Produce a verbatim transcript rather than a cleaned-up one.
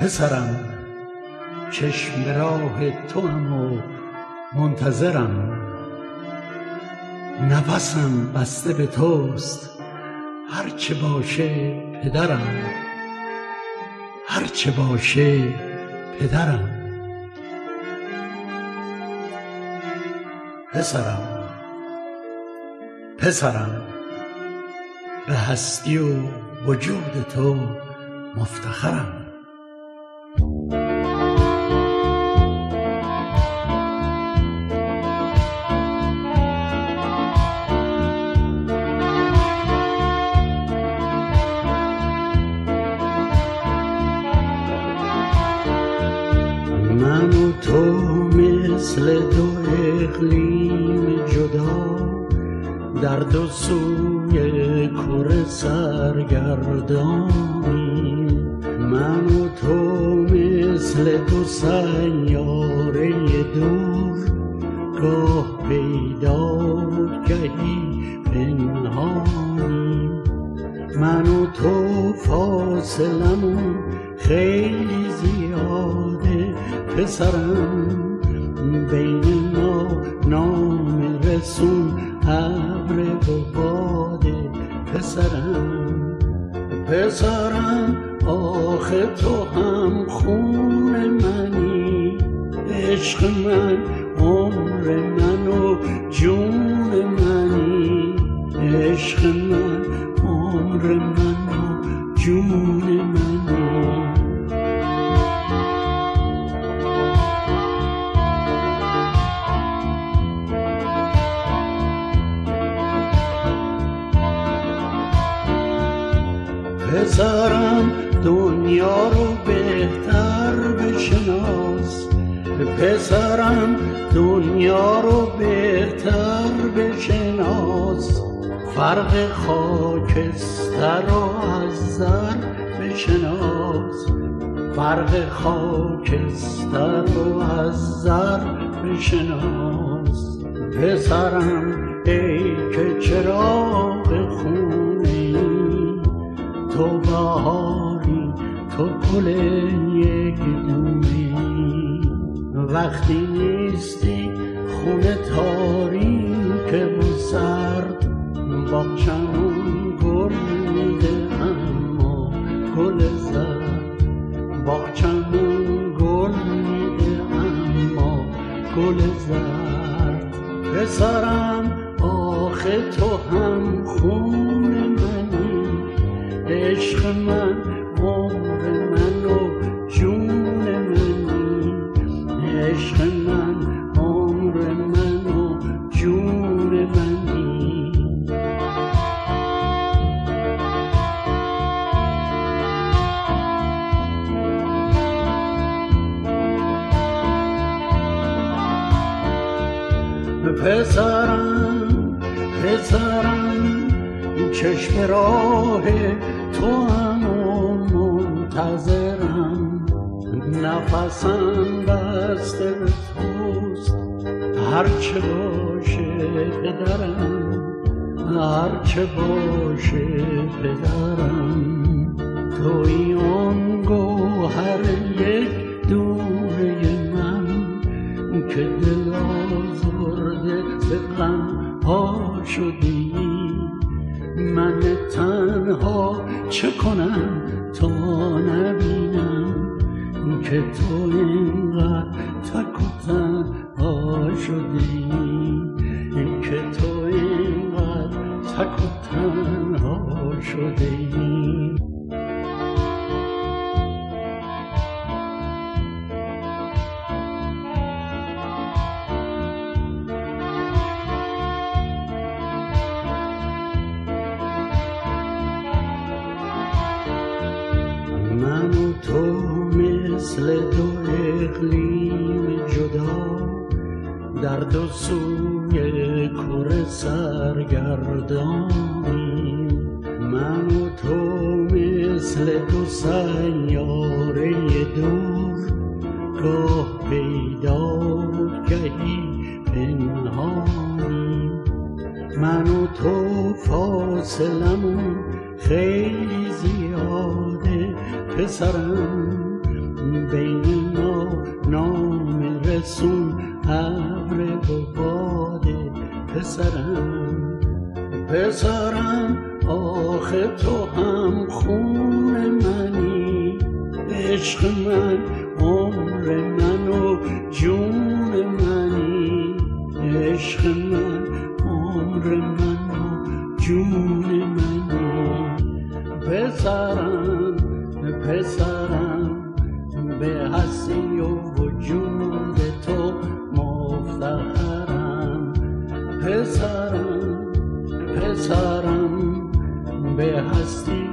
پسرم چشم راه توام و منتظرم، نفسم بسته به توست هرچه باشه پدرم، هرچه باشه پدرم. پسرم پسرم به هستی و وجود تو مفتخرم. من و تو مثل دو اقلیم جدا، در دو سوی کره سرگردانیم. من و تو مثل دو سیاره دور، گاه پیدا و گهی پنهانیم. من و تو فاصلمون خیلی زیاده پسرم، بین ما نام رسون ابر و باده. پسرم پسرم آخه تو هم خون منی، عشق من عمر من و جون منی، عشق من عمر من و جون منی. پسرم دنیا رو بهتر بشناس، پسرم دنیا رو بهتر بشناس، فرق خاکستر رو از زر بشناس، فرق خاکستر رو از زر بشناس. پسرم ای که چراغ خونه‌ای، تو بهاری تو گل یک دونه‌ای، وقتی نیستی خونه تاریک و سرد، باغچمون گل میده اما گل زرد، باغچمون گل میده اما گل زرد. پسرم آخه تو هم خون منی، عشق من عمر من و جون منی، عشق من عمر من و جون منی. پسرم پسرم چشم راه تو هم منتظرم، نفسم بسته به توست هرچه باشه پدرم، هرچه باشه پدرم. توی آن گوهر یک دونه من که دل آزرده به غم ها شدی، من تنها چه کنم تا نبینم که تو اینقدر تک و تنها شدی، که تو اینقدر تک و تنها شدی. من و تو مثل دو اقلیم جدا، در دو سوی کره سرگردانیم. من و تو مثل دو سیاره دور، گاه پیدا و گهی پنهانیم. من و تو فاصلمون خیلی زیاده پسرم، بین ما نام رسون ابر و باده پسرم پسرم آخه تو هم خون منی عشق من عمر من و جون منی عشق من عمر من و جون منی پسرم پسرم به هستی و وجود تو مفتخرم پسرم پسرم به هستی